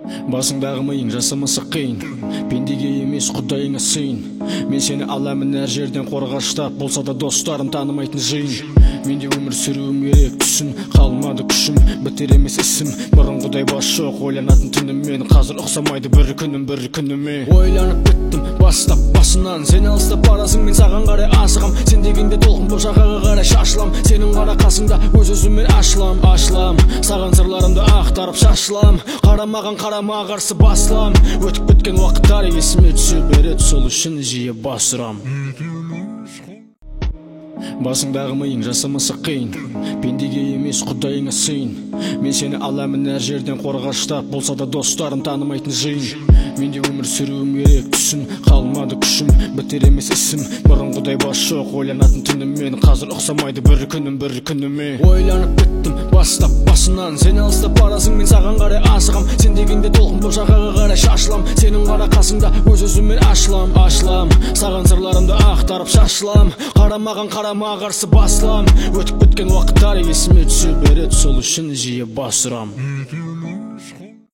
Басыңдағы миың жасамасы қиын, пендеге емес құдайыңа сыйын. Мен сені аламын әр жерден қорғаштап, болса да достарым танымайтын жиын. Менде өмір сүруім керек, түсін қалмады күшім, бітер емес ісім. Бұрынғыдай бас жоқ, ойланатын түнімен, қазір ұқсамайды бір күніме. Ойланып біттім бастап басынан, сен алыстап барасың, мен саған қарай асығам. Сен дегенде толқын бұл жағаға қарай шашылам, сенің қара қасыңда өз-өзімен ашылам. Саған сырларымды ақтарып шашылам, қарамаған қарама қарсы басылам. Өтіп кеткен уақыттар есіме түсе береді, сол үшін жиі бас ұрам. Басыңдағы миың жасамасы қиын, пендеге емес құдайыңа сыйын. Мен сені аламын әр жерден қорғаштап, болса да достарым танымайтын жиын. Менде өмір сүруім керек, түсін қалмады күшім, бітер емес ісім. Бұрынғыдай бас жоқ, ойланатын түнімен, қазір ұқсамайды бір күніме. Ойланып біттім бастап басынан, сен алыстап барасың, мен саған қарай асығам. Сен дегенде толқын бұл жағаға қарай шашылам, сенің қара қасыңда өз-өзімен ашылам. Саған сырларымды ақтарып шашылам, қарамаған қарама қарсы басылам. Өтіп кеткен уақыттар есіме түсе береді, сол үшін жиі бас ұрам.